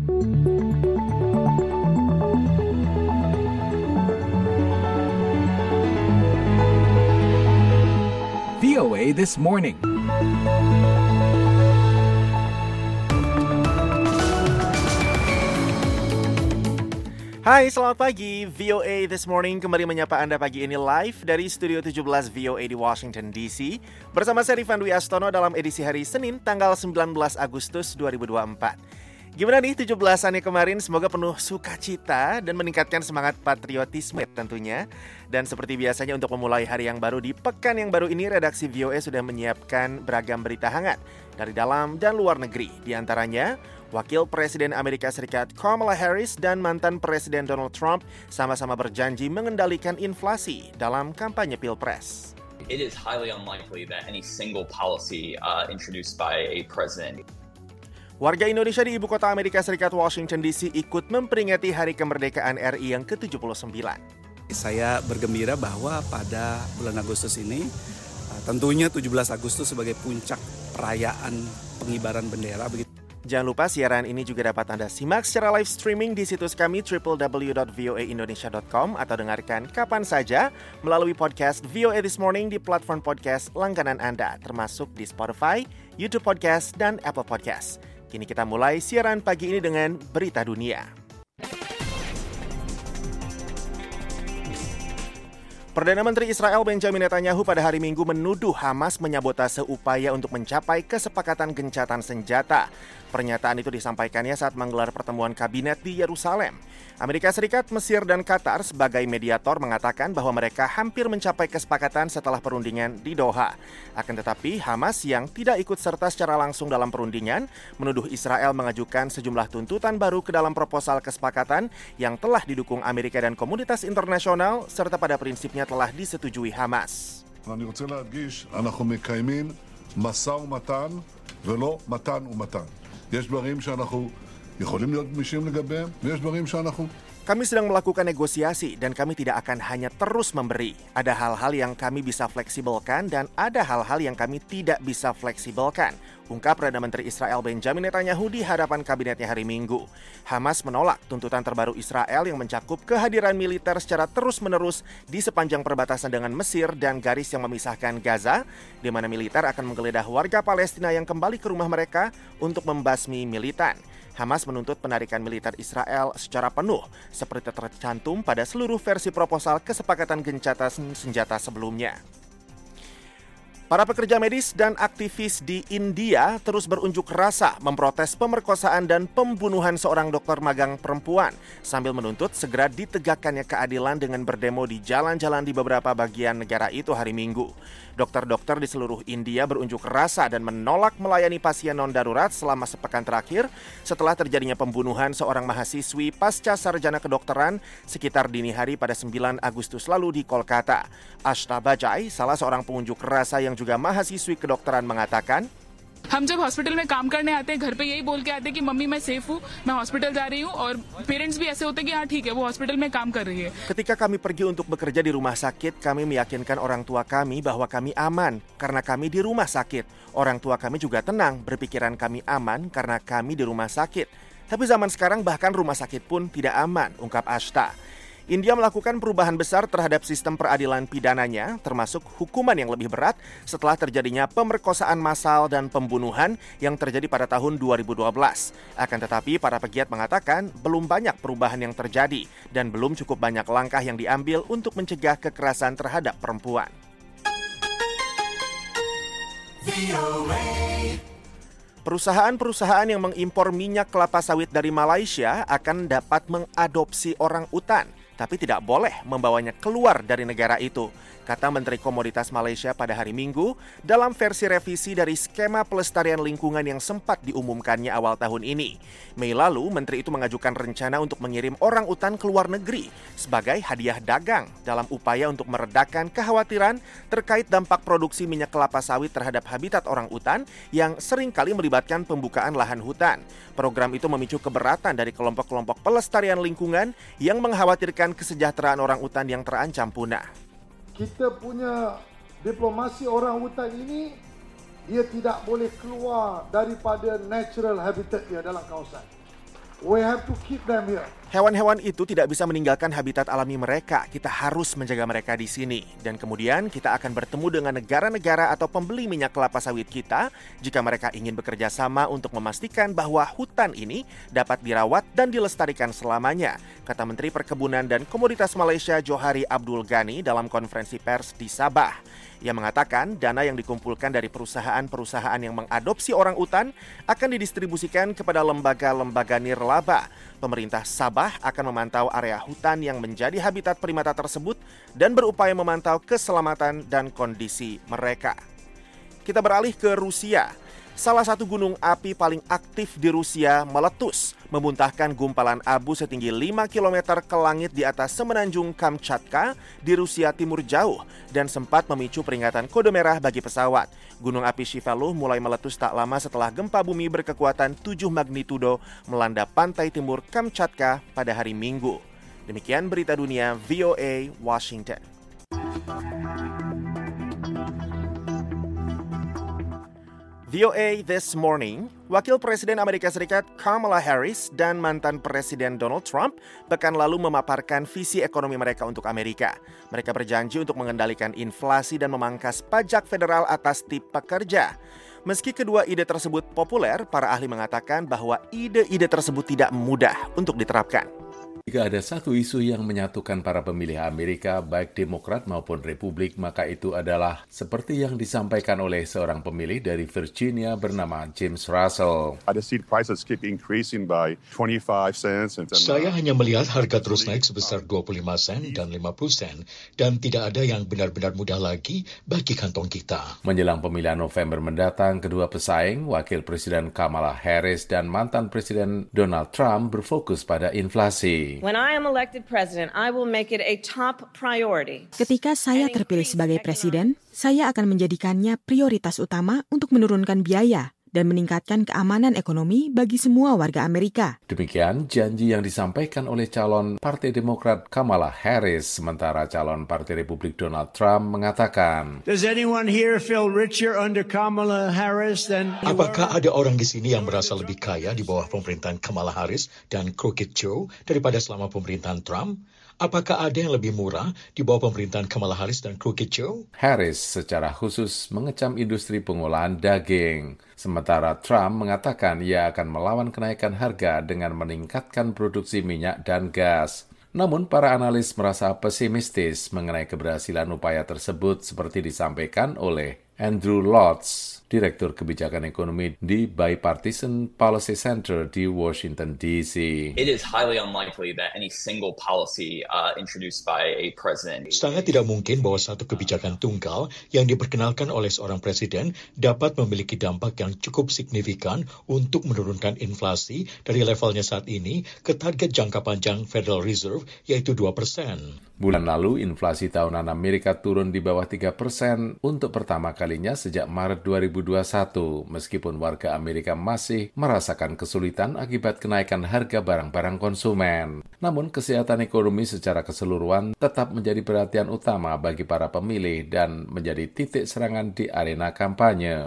VOA This Morning. Hai, selamat pagi. VOA This Morning kembali menyapa Anda pagi ini live dari Studio 17 VOA di Washington DC. Bersama saya Rifan Dwi Astono dalam edisi hari Senin tanggal 19 Agustus 2024. Gimana nih 17-annya kemarin? Semoga penuh sukacita dan meningkatkan semangat patriotisme tentunya. Dan seperti biasanya untuk memulai hari yang baru di pekan yang baru ini, redaksi VOA sudah menyiapkan beragam berita hangat dari dalam dan luar negeri. Di antaranya, Wakil Presiden Amerika Serikat Kamala Harris dan mantan Presiden Donald Trump sama-sama berjanji mengendalikan inflasi dalam kampanye Pilpres. It is highly unlikely that any single policy introduced by a president. Warga Indonesia di ibu kota Amerika Serikat Washington DC ikut memperingati Hari Kemerdekaan RI yang ke-79. Saya bergembira bahwa pada bulan Agustus ini, tentunya 17 Agustus sebagai puncak perayaan pengibaran bendera. Jangan lupa siaran ini juga dapat Anda simak secara live streaming di situs kami www.voaindonesia.com atau dengarkan kapan saja melalui podcast VOA This Morning di platform podcast langganan Anda, termasuk di Spotify, YouTube Podcast, dan Apple Podcast. Kini kita mulai siaran pagi ini dengan berita dunia. Perdana Menteri Israel Benjamin Netanyahu pada hari Minggu menuduh Hamas menyabotase upaya untuk mencapai kesepakatan gencatan senjata. Pernyataan itu disampaikannya saat menggelar pertemuan kabinet di Yerusalem. Amerika Serikat, Mesir, dan Qatar sebagai mediator mengatakan bahwa mereka hampir mencapai kesepakatan setelah perundingan di Doha. Akan tetapi, Hamas yang tidak ikut serta secara langsung dalam perundingan menuduh Israel mengajukan sejumlah tuntutan baru ke dalam proposal kesepakatan yang telah didukung Amerika dan komunitas internasional serta pada prinsipnya telah disetujui Hamas. אני רוצה להדגיש, אנחנו מקיימים משא ומתן ולא מתן ומתן. יש דברים שאנחנו יכולים להיות גמישים לגביהם, ויש דברים שאנחנו... Kami sedang melakukan negosiasi dan kami tidak akan hanya terus memberi. Ada hal-hal yang kami bisa fleksibelkan dan ada hal-hal yang kami tidak bisa fleksibelkan, ungkap Perdana Menteri Israel Benjamin Netanyahu di hadapan kabinetnya hari Minggu. Hamas menolak tuntutan terbaru Israel yang mencakup kehadiran militer secara terus-menerus di sepanjang perbatasan dengan Mesir dan garis yang memisahkan Gaza, di mana militer akan menggeledah warga Palestina yang kembali ke rumah mereka untuk membasmi militan. Hamas menuntut penarikan militer Israel secara penuh, seperti tercantum pada seluruh versi proposal kesepakatan gencatan senjata sebelumnya. Para pekerja medis dan aktivis di India terus berunjuk rasa memprotes pemerkosaan dan pembunuhan seorang dokter magang perempuan sambil menuntut segera ditegakkannya keadilan dengan berdemo di jalan-jalan di beberapa bagian negara itu hari Minggu. Dokter-dokter di seluruh India berunjuk rasa dan menolak melayani pasien non-darurat selama sepekan terakhir setelah terjadinya pembunuhan seorang mahasiswi pasca sarjana kedokteran sekitar dini hari pada 9 Agustus lalu di Kolkata. Ashta Bajai, salah seorang pengunjuk rasa yang juga mahasiswi kedokteran mengatakan, हम जब हॉस्पिटल में काम करने आते हैं घर पे यही बोल के आते हैं कि मम्मी मैं सेफ हूँ मैं हॉस्पिटल जा रही हूँ और पेरेंट्स भी ऐसे होते हैं कि हाँ ठीक है वो हॉस्पिटल में काम कर रही है. Ketika kami pergi untuk bekerja di rumah sakit, kami meyakinkan orang tua kami bahwa kami aman karena kami di rumah sakit. Orang tua kami juga tenang berpikiran kami aman karena kami di rumah sakit. Tapi zaman sekarang bahkan rumah sakit pun tidak aman, ungkap Ashta. India melakukan perubahan besar terhadap sistem peradilan pidananya, termasuk hukuman yang lebih berat setelah terjadinya pemerkosaan massal dan pembunuhan yang terjadi pada tahun 2012. Akan tetapi, para pegiat mengatakan belum banyak perubahan yang terjadi dan belum cukup banyak langkah yang diambil untuk mencegah kekerasan terhadap perempuan. Perusahaan-perusahaan yang mengimpor minyak kelapa sawit dari Malaysia akan dapat mengadopsi orang utan, tapi tidak boleh membawanya keluar dari negara itu, kata Menteri Komoditas Malaysia pada hari Minggu dalam versi revisi dari skema pelestarian lingkungan yang sempat diumumkannya awal tahun ini. Mei lalu, Menteri itu mengajukan rencana untuk mengirim orang utan ke luar negeri sebagai hadiah dagang dalam upaya untuk meredakan kekhawatiran terkait dampak produksi minyak kelapa sawit terhadap habitat orang utan yang seringkali melibatkan pembukaan lahan hutan. Program itu memicu keberatan dari kelompok-kelompok pelestarian lingkungan yang mengkhawatirkan kesejahteraan orang utan yang terancam punah. Kita punya diplomasi orang hutan ini, dia tidak boleh keluar daripada natural habitat dia dalam kawasan. We have to keep them here. Hewan-hewan itu tidak bisa meninggalkan habitat alami mereka. Kita harus menjaga mereka di sini. Dan kemudian kita akan bertemu dengan negara-negara atau pembeli minyak kelapa sawit kita jika mereka ingin bekerja sama untuk memastikan bahwa hutan ini dapat dirawat dan dilestarikan selamanya, kata Menteri Perkebunan dan Komoditas Malaysia Johari Abdul Ghani dalam konferensi pers di Sabah. Ia mengatakan dana yang dikumpulkan dari perusahaan-perusahaan yang mengadopsi orang-utan akan didistribusikan kepada lembaga-lembaga nirlaba. Pemerintah Sabah akan memantau area hutan yang menjadi habitat primata tersebut dan berupaya memantau keselamatan dan kondisi mereka. Kita beralih ke Rusia. Salah satu gunung api paling aktif di Rusia meletus, memuntahkan gumpalan abu setinggi 5 km ke langit di atas semenanjung Kamchatka di Rusia Timur Jauh dan sempat memicu peringatan kode merah bagi pesawat. Gunung api Shiveluh mulai meletus tak lama setelah gempa bumi berkekuatan 7 magnitudo melanda pantai timur Kamchatka pada hari Minggu. Demikian berita dunia VOA Washington. VOA This Morning, Wakil Presiden Amerika Serikat Kamala Harris dan mantan Presiden Donald Trump pekan lalu memaparkan visi ekonomi mereka untuk Amerika. Mereka berjanji untuk mengendalikan inflasi dan memangkas pajak federal atas tip pekerja. Meski kedua ide tersebut populer, para ahli mengatakan bahwa ide-ide tersebut tidak mudah untuk diterapkan. Jika ada satu isu yang menyatukan para pemilih Amerika, baik Demokrat maupun Republik, maka itu adalah seperti yang disampaikan oleh seorang pemilih dari Virginia bernama James Russell. Saya hanya melihat harga terus naik sebesar 25 sen dan 50 sen, dan tidak ada yang benar-benar mudah lagi bagi kantong kita. Menjelang pemilihan November mendatang, kedua pesaing, Wakil Presiden Kamala Harris dan mantan Presiden Donald Trump berfokus pada inflasi. When I am elected president, I will make it a top priority. Ketika saya terpilih sebagai presiden, saya akan menjadikannya prioritas utama untuk menurunkan biaya dan meningkatkan keamanan ekonomi bagi semua warga Amerika. Demikian janji yang disampaikan oleh calon Partai Demokrat Kamala Harris, sementara calon Partai Republik Donald Trump mengatakan, Does anyone here feel richer under Kamala Harris than you Apakah ada orang di sini yang merasa lebih kaya di bawah pemerintahan Kamala Harris dan Crooked Joe daripada selama pemerintahan Trump? Apakah ada yang lebih murah di bawah pemerintahan Kamala Harris dan Crooked Joe? Harris secara khusus mengecam industri pengolahan daging. Sementara Trump mengatakan ia akan melawan kenaikan harga dengan meningkatkan produksi minyak dan gas. Namun para analis merasa pesimistis mengenai keberhasilan upaya tersebut seperti disampaikan oleh Andrew Lotz, Direktur Kebijakan Ekonomi di Bipartisan Policy Center di Washington, D.C. It is highly unlikely that any single policy introduced by a president. Sangat tidak mungkin bahwa satu kebijakan tunggal yang diperkenalkan oleh seorang presiden dapat memiliki dampak yang cukup signifikan untuk menurunkan inflasi dari levelnya saat ini ke target jangka panjang Federal Reserve, yaitu 2%. Bulan lalu, inflasi tahunan Amerika turun di bawah 3% untuk pertama kalinya sejak Maret 2021, meskipun warga Amerika masih merasakan kesulitan akibat kenaikan harga barang-barang konsumen. Namun, kesehatan ekonomi secara keseluruhan tetap menjadi perhatian utama bagi para pemilih dan menjadi titik serangan di arena kampanye.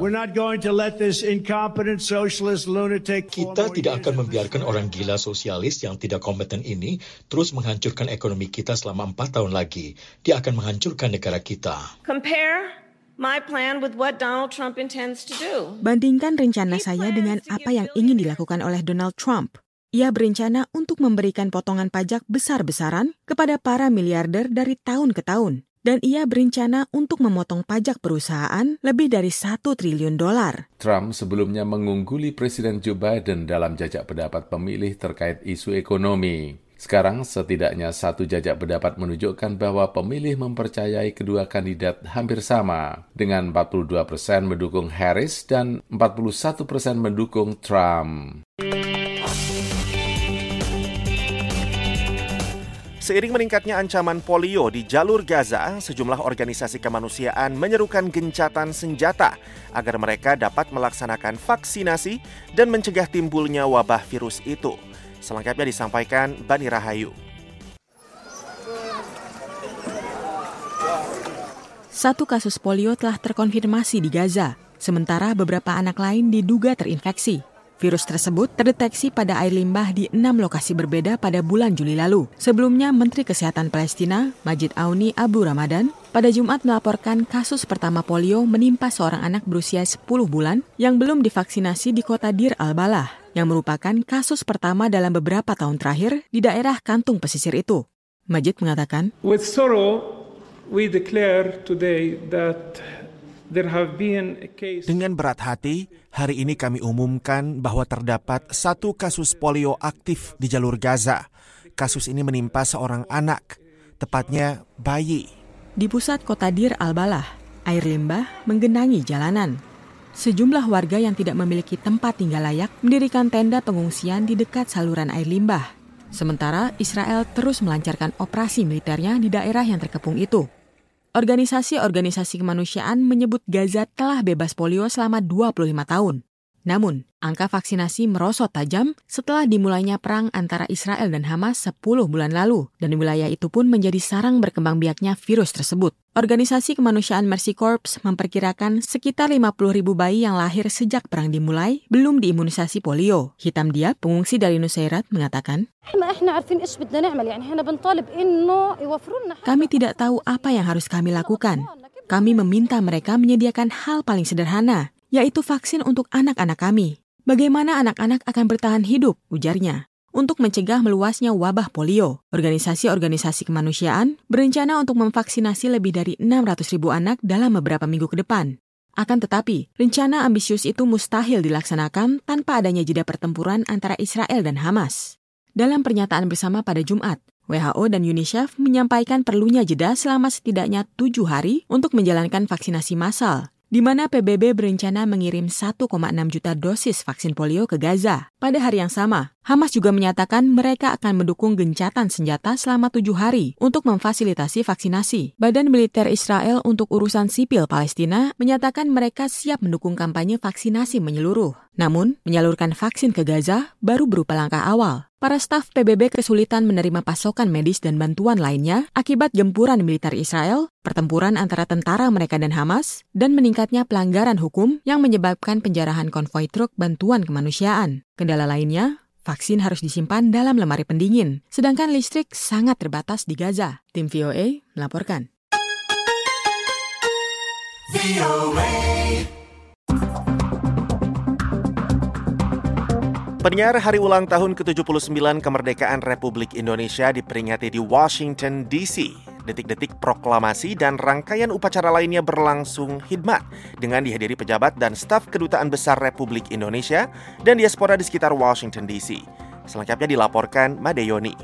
Kita tidak akan membiarkan orang gila sosialis yang tidak kompeten ini terus menghancurkan ekonomi kita selama 4 tahun lagi. Dia akan menghancurkan negara kita. Compare my plan with what Donald Trump intends to do. Bandingkan rencana saya dengan apa yang ingin dilakukan oleh Donald Trump. Ia berencana untuk memberikan potongan pajak besar-besaran kepada para miliarder dari tahun ke tahun. Dan ia berencana untuk memotong pajak perusahaan lebih dari $1 triliun. Trump sebelumnya mengungguli Presiden Joe Biden dalam jajak pendapat pemilih terkait isu ekonomi. Sekarang setidaknya satu jajak pendapat menunjukkan bahwa pemilih mempercayai kedua kandidat hampir sama, dengan 42% mendukung Harris dan 41% mendukung Trump. Seiring meningkatnya ancaman polio di jalur Gaza, sejumlah organisasi kemanusiaan menyerukan gencatan senjata agar mereka dapat melaksanakan vaksinasi dan mencegah timbulnya wabah virus itu. Selengkapnya disampaikan Bani Rahayu. Satu kasus polio telah terkonfirmasi di Gaza, sementara beberapa anak lain diduga terinfeksi. Virus tersebut terdeteksi pada air limbah di 6 lokasi berbeda pada bulan Juli lalu. Sebelumnya, Menteri Kesehatan Palestina, Majid Aouni Abu Ramadan, pada Jumat melaporkan kasus pertama polio menimpa seorang anak berusia 10 bulan yang belum divaksinasi di kota Dir al-Balah, yang merupakan kasus pertama dalam beberapa tahun terakhir di daerah kantung pesisir itu. Majid mengatakan, "With sorrow, we declare today that there have been a case." Dengan berat hati, hari ini kami umumkan bahwa terdapat satu kasus polio aktif di jalur Gaza. Kasus ini menimpa seorang anak, tepatnya bayi. Di pusat kota Dir al-Balah, air limbah menggenangi jalanan. Sejumlah warga yang tidak memiliki tempat tinggal layak mendirikan tenda pengungsian di dekat saluran air limbah. Sementara Israel terus melancarkan operasi militernya di daerah yang terkepung itu. Organisasi-organisasi kemanusiaan menyebut Gaza telah bebas polio selama 25 tahun. Namun, angka vaksinasi merosot tajam setelah dimulainya perang antara Israel dan Hamas 10 bulan lalu, dan wilayah itu pun menjadi sarang berkembang biaknya virus tersebut. Organisasi kemanusiaan Mercy Corps memperkirakan sekitar 50.000 bayi yang lahir sejak perang dimulai belum diimunisasi polio. Hitam Diab, pengungsi dari Nusairat, mengatakan, "Kami tidak tahu apa yang harus kami lakukan. Kami meminta mereka menyediakan hal paling sederhana, yaitu vaksin untuk anak-anak kami. Bagaimana anak-anak akan bertahan hidup?" ujarnya. Untuk mencegah meluasnya wabah polio, organisasi-organisasi kemanusiaan berencana untuk memvaksinasi lebih dari 600.000 anak dalam beberapa minggu ke depan. Akan tetapi, rencana ambisius itu mustahil dilaksanakan tanpa adanya jeda pertempuran antara Israel dan Hamas. Dalam pernyataan bersama pada Jumat, WHO dan UNICEF menyampaikan perlunya jeda selama setidaknya 7 hari untuk menjalankan vaksinasi massal, di mana PBB berencana mengirim 1,6 juta dosis vaksin polio ke Gaza. Pada hari yang sama, Hamas juga menyatakan mereka akan mendukung gencatan senjata selama 7 hari untuk memfasilitasi vaksinasi. Badan Militer Israel untuk Urusan Sipil Palestina menyatakan mereka siap mendukung kampanye vaksinasi menyeluruh. Namun, menyalurkan vaksin ke Gaza baru berupa langkah awal. Para staf PBB kesulitan menerima pasokan medis dan bantuan lainnya akibat gempuran militer Israel, pertempuran antara tentara mereka dan Hamas, dan meningkatnya pelanggaran hukum yang menyebabkan penjarahan konvoi truk bantuan kemanusiaan. Kendala lainnya, vaksin harus disimpan dalam lemari pendingin, sedangkan listrik sangat terbatas di Gaza. Tim VOA melaporkan. Penyiar Hari Ulang Tahun ke-79 Kemerdekaan Republik Indonesia diperingati di Washington, D.C. Detik-detik proklamasi dan rangkaian upacara lainnya berlangsung hikmat dengan dihadiri pejabat dan staf Kedutaan Besar Republik Indonesia dan diaspora di sekitar Washington, D.C. Selengkapnya dilaporkan Made Yoni.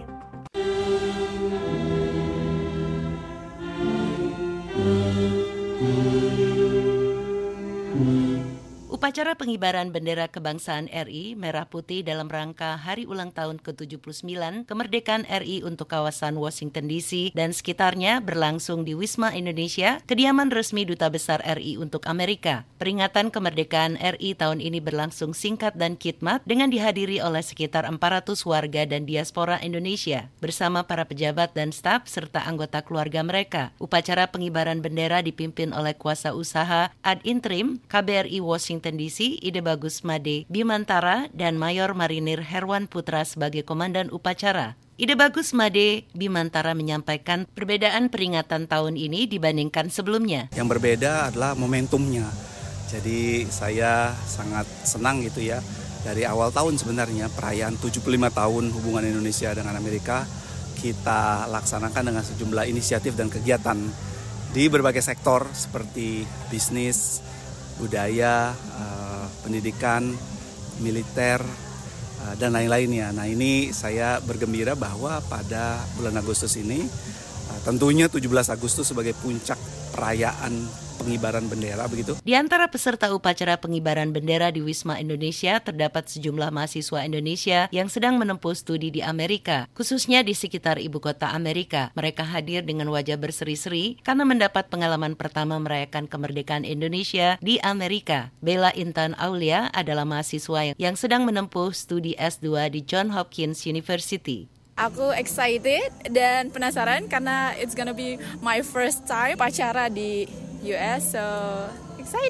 Upacara pengibaran bendera kebangsaan RI merah putih dalam rangka Hari Ulang Tahun ke-79 Kemerdekaan RI untuk kawasan Washington DC dan sekitarnya berlangsung di Wisma Indonesia, kediaman resmi Duta Besar RI untuk Amerika. Peringatan kemerdekaan RI tahun ini berlangsung singkat dan khidmat dengan dihadiri oleh sekitar 400 warga dan diaspora Indonesia bersama para pejabat dan staf serta anggota keluarga mereka. Upacara pengibaran bendera dipimpin oleh kuasa usaha ad interim KBRI Washington DC, Ide Bagus Made Bimantara dan Mayor Marinir Herwan Putra sebagai komandan upacara. Ide Bagus Made Bimantara menyampaikan perbedaan peringatan tahun ini dibandingkan sebelumnya. Yang berbeda adalah momentumnya. Jadi saya sangat senang gitu ya. Dari awal tahun sebenarnya perayaan 75 tahun hubungan Indonesia dengan Amerika kita laksanakan dengan sejumlah inisiatif dan kegiatan di berbagai sektor seperti bisnis, budaya, pendidikan, militer, dan lain-lainnya. Nah, ini saya bergembira bahwa pada bulan Agustus ini, tentunya 17 Agustus sebagai puncak perayaan pengibaran bendera begitu. Di antara peserta upacara pengibaran bendera di Wisma Indonesia terdapat sejumlah mahasiswa Indonesia yang sedang menempuh studi di Amerika, khususnya di sekitar ibu kota Amerika. Mereka hadir dengan wajah berseri-seri karena mendapat pengalaman pertama merayakan kemerdekaan Indonesia di Amerika. Bella Intan Aulia adalah mahasiswa yang sedang menempuh studi S2 di Johns Hopkins University. Aku excited dan penasaran karena it's gonna be my first time upacara di US, so excited.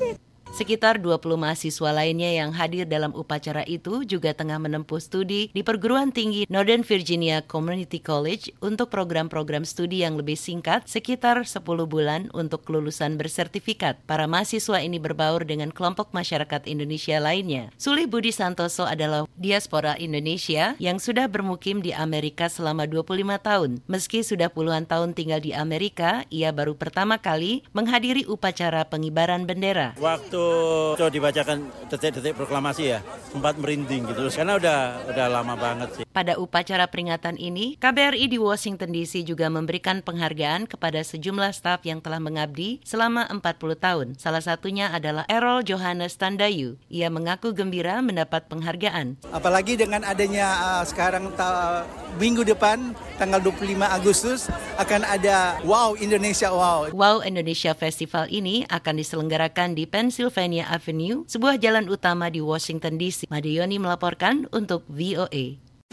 Sekitar 20 mahasiswa lainnya yang hadir dalam upacara itu juga tengah menempuh studi di perguruan tinggi Northern Virginia Community College untuk program-program studi yang lebih singkat sekitar 10 bulan untuk kelulusan bersertifikat. Para mahasiswa ini berbaur dengan kelompok masyarakat Indonesia lainnya. Suli Budi Santoso adalah diaspora Indonesia yang sudah bermukim di Amerika selama 25 tahun. Meski sudah puluhan tahun tinggal di Amerika, ia baru pertama kali menghadiri upacara pengibaran bendera. Waktu dibacakan detik-detik proklamasi ya, sempat merinding gitu, karena udah lama banget sih. Pada upacara peringatan ini, KBRI di Washington DC juga memberikan penghargaan kepada sejumlah staf yang telah mengabdi selama 40 tahun. Salah satunya adalah Errol Johannes Tandayu. Ia mengaku gembira mendapat penghargaan. Apalagi dengan adanya sekarang minggu depan, tanggal 25 Agustus, akan ada Wow Indonesia Wow. Wow Indonesia Festival ini akan diselenggarakan di Pennsylvania Avenue, sebuah jalan utama di Washington DC. Madeyoni melaporkan untuk VOA.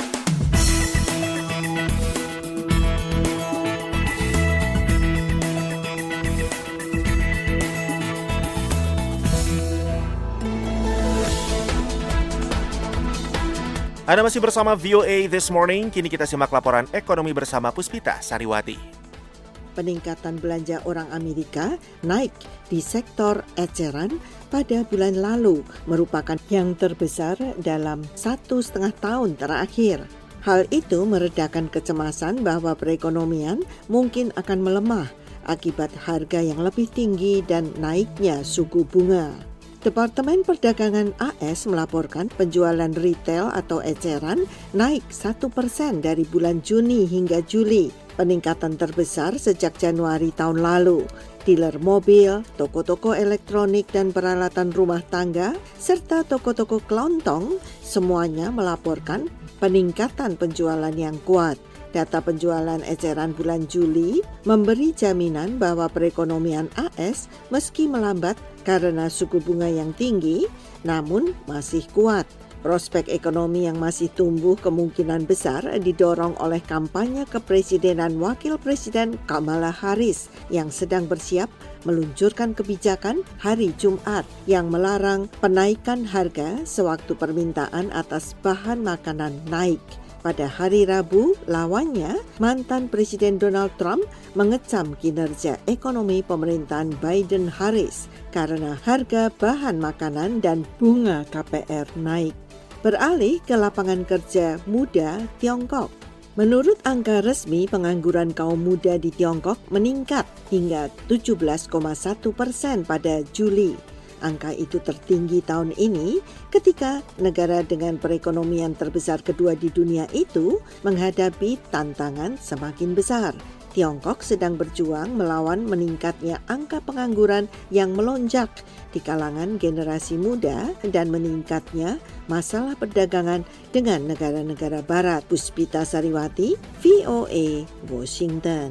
Anda masih bersama VOA This Morning. Kini kita simak laporan ekonomi bersama Puspita Sariwati. Peningkatan belanja orang Amerika naik di sektor eceran pada bulan lalu merupakan yang terbesar dalam 1,5 tahun terakhir. Hal itu meredakan kecemasan bahwa perekonomian mungkin akan melemah akibat harga yang lebih tinggi dan naiknya suku bunga. Departemen Perdagangan AS melaporkan penjualan retail atau eceran naik 1% dari bulan Juni hingga Juli, peningkatan terbesar sejak Januari tahun lalu. Dealer mobil, toko-toko elektronik dan peralatan rumah tangga, serta toko-toko kelontong semuanya melaporkan peningkatan penjualan yang kuat. Data penjualan eceran bulan Juli memberi jaminan bahwa perekonomian AS meski melambat karena suku bunga yang tinggi, namun masih kuat. Prospek ekonomi yang masih tumbuh kemungkinan besar didorong oleh kampanye kepresidenan Wakil Presiden Kamala Harris yang sedang bersiap meluncurkan kebijakan hari Jumat yang melarang penaikan harga sewaktu permintaan atas bahan makanan naik. Pada hari Rabu, lawannya, mantan Presiden Donald Trump mengecam kinerja ekonomi pemerintahan Biden-Harris karena harga bahan makanan dan bunga KPR naik. Beralih ke lapangan kerja muda Tiongkok. Menurut angka resmi, pengangguran kaum muda di Tiongkok meningkat hingga 17,1% pada Juli. Angka itu tertinggi tahun ini ketika negara dengan perekonomian terbesar kedua di dunia itu menghadapi tantangan semakin besar. Tiongkok sedang berjuang melawan meningkatnya angka pengangguran yang melonjak di kalangan generasi muda dan meningkatnya masalah perdagangan dengan negara-negara barat. Puspita Sariwati, VOA, Washington.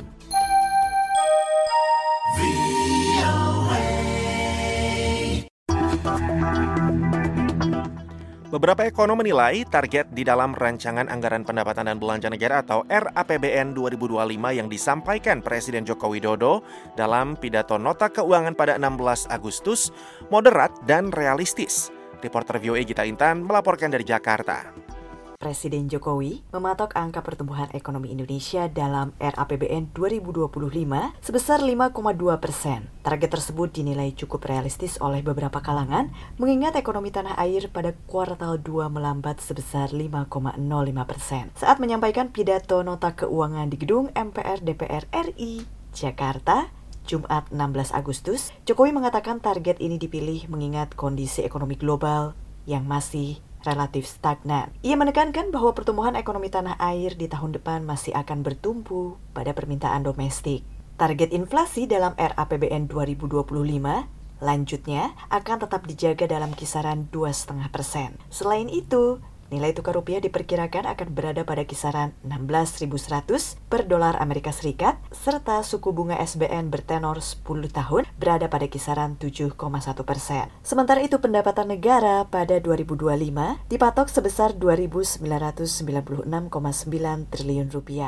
Beberapa ekonom menilai target di dalam Rancangan Anggaran Pendapatan dan Belanja Negara atau RAPBN 2025 yang disampaikan Presiden Joko Widodo dalam pidato nota keuangan pada 16 Agustus moderat dan realistis. Reporter VOA Gita Intan melaporkan dari Jakarta. Presiden Jokowi mematok angka pertumbuhan ekonomi Indonesia dalam RAPBN 2025 sebesar 5,2%. Target tersebut dinilai cukup realistis oleh beberapa kalangan, mengingat ekonomi tanah air pada kuartal 2 melambat sebesar 5,05%. Saat menyampaikan pidato nota keuangan di gedung MPR DPR RI, Jakarta, Jumat 16 Agustus, Jokowi mengatakan target ini dipilih mengingat kondisi ekonomi global yang masih relatif stagnan. Ia menekankan bahwa pertumbuhan ekonomi tanah air di tahun depan masih akan bertumpu pada permintaan domestik. Target inflasi dalam RAPBN 2025 lanjutnya akan tetap dijaga dalam kisaran 2,5%. Selain itu, nilai tukar rupiah diperkirakan akan berada pada kisaran 16.100 per dolar Amerika Serikat, serta suku bunga SBN bertenor 10 tahun berada pada kisaran 7,1%. Sementara itu, pendapatan negara pada 2025 dipatok sebesar 2.996,9 triliun rupiah.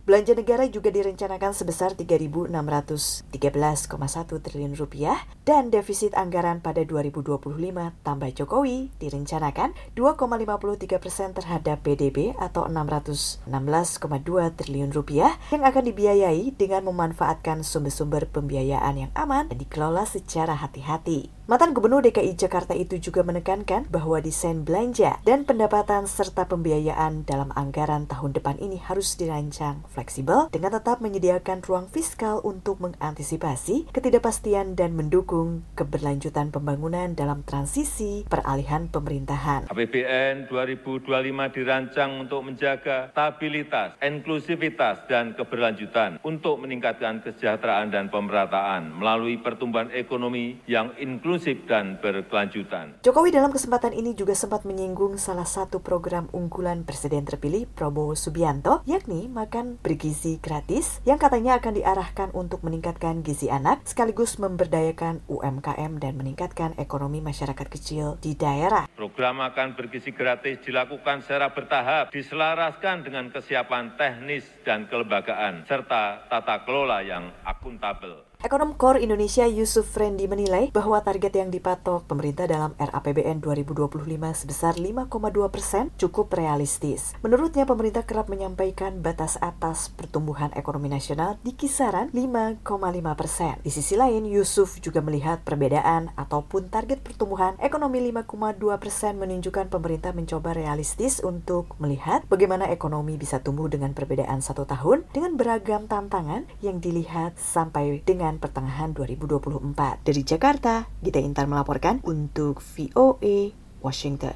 Belanja negara juga direncanakan sebesar 3.613,1 triliun rupiah dan defisit anggaran pada 2025 tambah Jokowi direncanakan 2,53% terhadap PDB atau 616,2 triliun rupiah yang akan dibiayai dengan memanfaatkan sumber-sumber pembiayaan yang aman dan dikelola secara hati-hati. Mantan Gubernur DKI Jakarta itu juga menekankan bahwa desain belanja dan pendapatan serta pembiayaan dalam anggaran tahun depan ini harus dirancang fleksibel dengan tetap menyediakan ruang fiskal untuk mengantisipasi ketidakpastian dan mendukung keberlanjutan pembangunan dalam transisi peralihan pemerintahan. APBN 2025 dirancang untuk menjaga stabilitas, inklusivitas, dan keberlanjutan untuk meningkatkan kesejahteraan dan pemerataan melalui pertumbuhan ekonomi yang inklusif dan berkelanjutan. Jokowi dalam kesempatan ini juga sempat menyinggung salah satu program unggulan Presiden terpilih Prabowo Subianto, yakni makan bergizi gratis yang katanya akan diarahkan untuk meningkatkan gizi anak sekaligus memberdayakan UMKM dan meningkatkan ekonomi masyarakat kecil di daerah. Program makan bergizi gratis dilakukan secara bertahap, diselaraskan dengan kesiapan teknis dan kelembagaan serta tata kelola yang akuntabel. Ekonom KOR Indonesia Yusuf Rendy menilai bahwa target yang dipatok pemerintah dalam RAPBN 2025 sebesar 5,2% cukup realistis. Menurutnya pemerintah kerap menyampaikan batas atas pertumbuhan ekonomi nasional di kisaran 5,5%. Di sisi lain, Yusuf juga melihat perbedaan ataupun target pertumbuhan ekonomi 5,2% menunjukkan pemerintah mencoba realistis untuk melihat bagaimana ekonomi bisa tumbuh dengan perbedaan 1 tahun dengan beragam tantangan yang dilihat sampai dengan pertengahan 2024. Dari Jakarta, Gita Intar melaporkan untuk VOA Washington.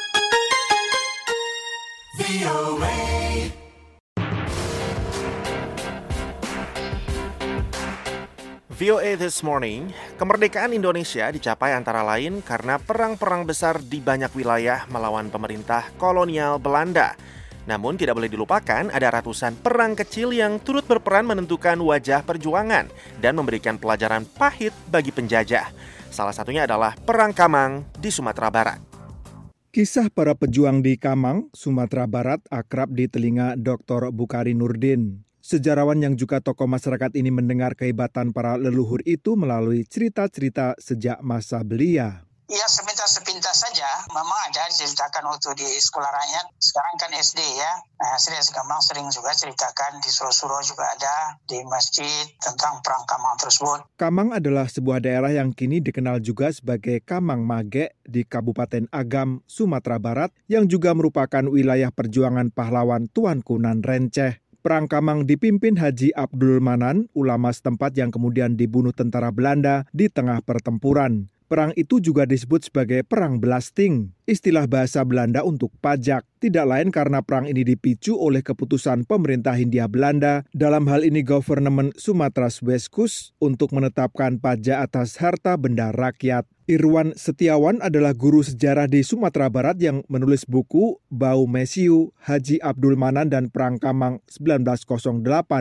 VOA This Morning, kemerdekaan Indonesia dicapai antara lain karena perang-perang besar di banyak wilayah melawan pemerintah kolonial Belanda. Namun tidak boleh dilupakan ada ratusan perang kecil yang turut berperan menentukan wajah perjuangan dan memberikan pelajaran pahit bagi penjajah. Salah satunya adalah Perang Kamang di Sumatera Barat. Kisah para pejuang di Kamang, Sumatera Barat akrab di telinga Dr. Bukhari Nurdin. Sejarawan yang juga tokoh masyarakat ini mendengar kehebatan para leluhur itu melalui cerita-cerita sejak masa belia. Ya sepintas saja, memang ada diceritakan waktu di sekolah rakyat, sekarang kan SD ya. Nah Sri Kamang sering juga ceritakan di Suro-Suro juga ada, di masjid tentang Perang Kamang tersebut. Kamang adalah sebuah daerah yang kini dikenal juga sebagai Kamang Mage di Kabupaten Agam, Sumatera Barat, yang juga merupakan wilayah perjuangan pahlawan Tuanku Nan Renceh. Perang Kamang dipimpin Haji Abdul Manan, ulama setempat yang kemudian dibunuh tentara Belanda di tengah pertempuran. Perang itu juga disebut sebagai Perang Belasting, istilah bahasa Belanda untuk pajak. Tidak lain karena perang ini dipicu oleh keputusan pemerintah Hindia Belanda, dalam hal ini Government Sumatra Weskus, untuk menetapkan pajak atas harta benda rakyat. Irwan Setiawan adalah guru sejarah di Sumatera Barat yang menulis buku Bau Mesiu, Haji Abdul Manan dan Perang Kamang 1908.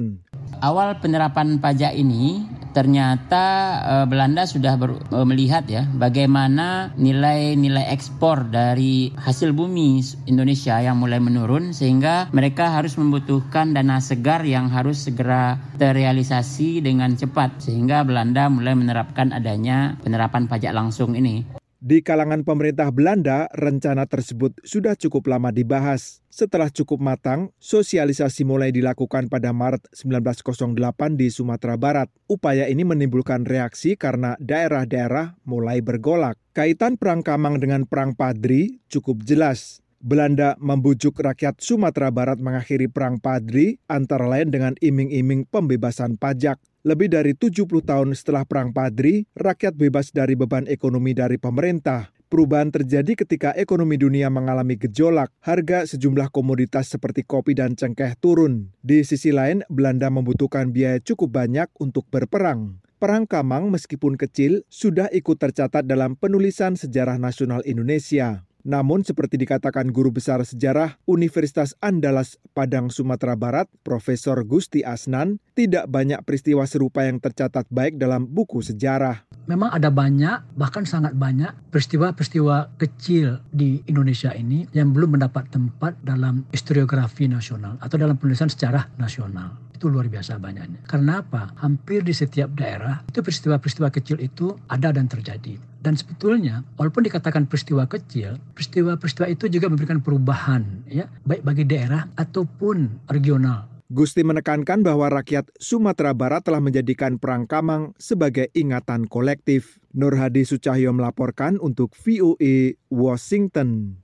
Awal penerapan pajak ini ternyata Belanda sudah melihat ya bagaimana nilai ekspor dari hasil bumi Indonesia yang mulai menurun, sehingga mereka harus membutuhkan dana segar yang harus segera terrealisasi dengan cepat, sehingga Belanda mulai menerapkan adanya penerapan pajak langsung ini. Di kalangan pemerintah Belanda, rencana tersebut sudah cukup lama dibahas. Setelah cukup matang, sosialisasi mulai dilakukan pada Maret 1908 di Sumatera Barat. Upaya ini menimbulkan reaksi karena daerah-daerah mulai bergolak. Kaitan Perang Kamang dengan Perang Padri cukup jelas. Belanda membujuk rakyat Sumatera Barat mengakhiri Perang Padri, antara lain dengan iming-iming pembebasan pajak. Lebih dari 70 tahun setelah Perang Padri, rakyat bebas dari beban ekonomi dari pemerintah. Perubahan terjadi ketika ekonomi dunia mengalami gejolak, harga sejumlah komoditas seperti kopi dan cengkeh turun. Di sisi lain, Belanda membutuhkan biaya cukup banyak untuk berperang. Perang Kamang meskipun kecil, sudah ikut tercatat dalam penulisan sejarah nasional Indonesia. Namun seperti dikatakan guru besar sejarah Universitas Andalas Padang Sumatera Barat, Profesor Gusti Asnan, tidak banyak peristiwa serupa yang tercatat baik dalam buku sejarah. Memang ada banyak, bahkan sangat banyak peristiwa-peristiwa kecil di Indonesia ini yang belum mendapat tempat dalam historiografi nasional atau dalam penulisan sejarah nasional. Itu luar biasa banyaknya. Karena apa? Hampir di setiap daerah itu peristiwa-peristiwa kecil itu ada dan terjadi. Dan sebetulnya walaupun dikatakan peristiwa kecil, peristiwa-peristiwa itu juga memberikan perubahan, ya, baik bagi daerah ataupun regional. Gusti menekankan bahwa rakyat Sumatera Barat telah menjadikan Perang Kamang sebagai ingatan kolektif. Nur Hadi Sucahyo melaporkan untuk VOA Washington.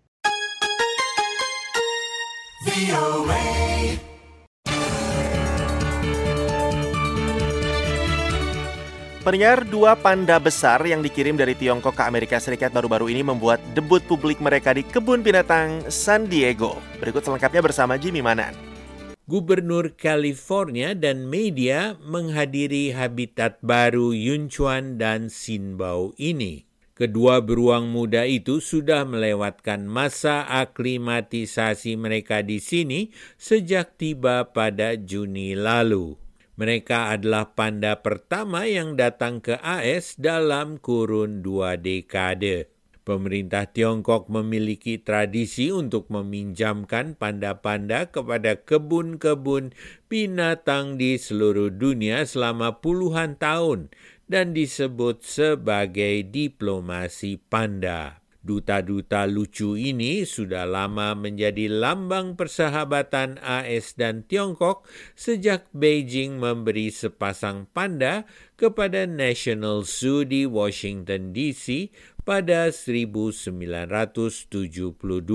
Pendengar, 2 panda besar yang dikirim dari Tiongkok ke Amerika Serikat baru-baru ini membuat debut publik mereka di kebun binatang San Diego. Berikut selengkapnya bersama Jimmy Manan. Gubernur California dan media menghadiri habitat baru Yunchuan dan Xinbao ini. Kedua beruang muda itu sudah melewatkan masa aklimatisasi mereka di sini sejak tiba pada Juni lalu. Mereka adalah panda pertama yang datang ke AS dalam kurun 2 dekade. Pemerintah Tiongkok memiliki tradisi untuk meminjamkan panda-panda kepada kebun-kebun binatang di seluruh dunia selama puluhan tahun dan disebut sebagai diplomasi panda. Duta-duta lucu ini sudah lama menjadi lambang persahabatan AS dan Tiongkok sejak Beijing memberi sepasang panda kepada National Zoo di Washington DC pada 1972.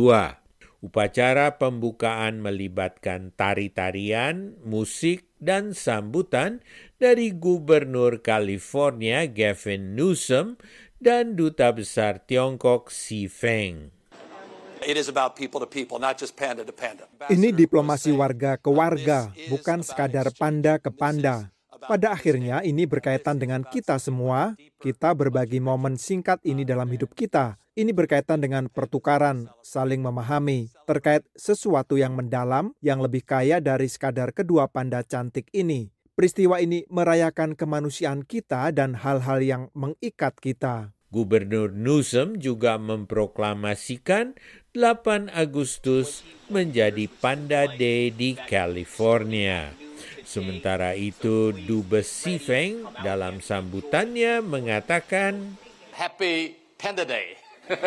Upacara pembukaan melibatkan tari-tarian, musik, dan sambutan dari Gubernur California Gavin Newsom dan Duta Besar Tiongkok Xi Feng. It is about people to people, not just panda to panda. Ini diplomasi warga ke warga, bukan sekadar panda ke panda. Pada akhirnya ini berkaitan dengan kita semua. Kita berbagi momen singkat ini dalam hidup kita. Ini berkaitan dengan pertukaran, saling memahami, terkait sesuatu yang mendalam, yang lebih kaya dari sekadar kedua panda cantik ini. Peristiwa ini merayakan kemanusiaan kita dan hal-hal yang mengikat kita. Gubernur Newsom juga memproklamasikan 8 Agustus menjadi Panda Day di California. Sementara itu, Dubes Xi Feng dalam sambutannya mengatakan, Happy Panda Day.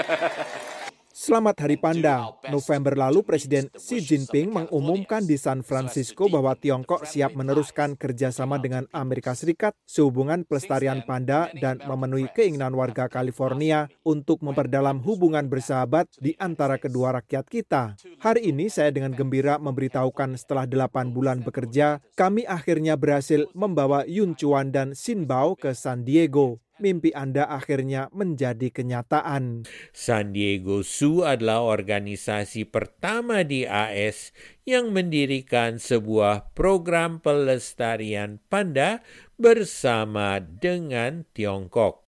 Selamat Hari Panda. November lalu Presiden Xi Jinping mengumumkan di San Francisco bahwa Tiongkok siap meneruskan kerjasama dengan Amerika Serikat sehubungan pelestarian panda dan memenuhi keinginan warga California untuk memperdalam hubungan bersahabat di antara kedua rakyat kita. Hari ini saya dengan gembira memberitahukan setelah 8 bulan bekerja, kami akhirnya berhasil membawa Yunchuan dan Xinbao ke San Diego. Mimpi Anda akhirnya menjadi kenyataan. San Diego Zoo adalah organisasi pertama di AS yang mendirikan sebuah program pelestarian panda bersama dengan Tiongkok.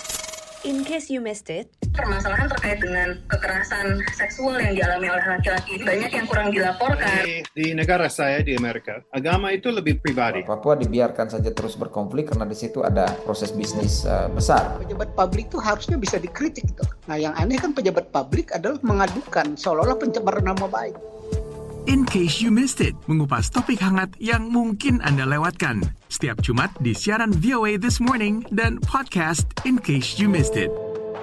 In case you missed it, permasalahan terkait dengan kekerasan seksual yang dialami oleh laki-laki banyak yang kurang dilaporkan. Di negara saya di Amerika, agama itu lebih pribadi. Papua dibiarkan saja terus berkonflik karena di situ ada proses bisnis besar. Pejabat publik itu harusnya bisa dikritik. Nah, yang aneh kan pejabat publik adalah mengadukan seolah-olah pencemaran nama baik. In case you missed it, mengupas topik hangat yang mungkin Anda lewatkan. Setiap Jumat di siaran VOA This Morning dan podcast In Case You Missed It.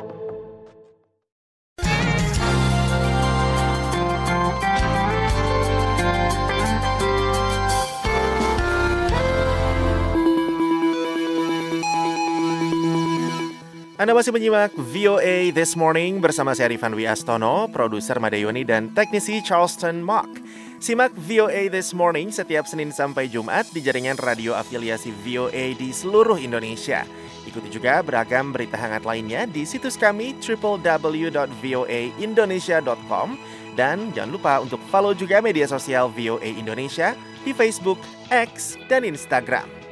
Anda masih menyimak VOA This Morning bersama saya Rifan Wiastono, produser Madayoni dan teknisi Charleston Mock. Simak VOA This Morning setiap Senin sampai Jumat di jaringan radio afiliasi VOA di seluruh Indonesia. Ikuti juga beragam berita hangat lainnya di situs kami www.voaindonesia.com dan jangan lupa untuk follow juga media sosial VOA Indonesia di Facebook, X, dan Instagram.